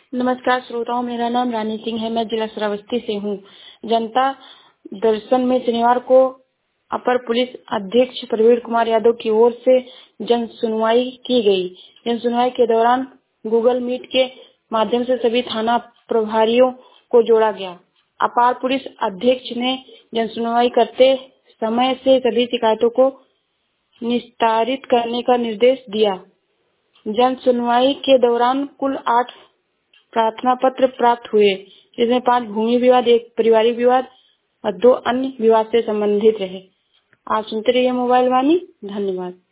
नमस्कार श्रोताओं, मेरा नाम रानी सिंह है। मैं जिला श्रावस्ती से हूँ। जनता दर्शन में शनिवार को अपर पुलिस अधीक्षक प्रवीण कुमार यादव की ओर से जन सुनवाई की गई। जन सुनवाई के दौरान गूगल मीट के माध्यम से सभी थाना प्रभारियों को जोड़ा गया। अपर पुलिस अधीक्षक ने जन सुनवाई करते समय से सभी शिकायतों को निस्तारित करने का निर्देश दिया। जन सुनवाई के दौरान कुल 8 प्रार्थना पत्र प्राप्त हुए, जिसमें 5 भूमि विवाद, 1 पारिवारिक विवाद और 2 अन्य विवाद से संबंधित रहे। आप सुनते रहिए मोबाइल वाणी। धन्यवाद।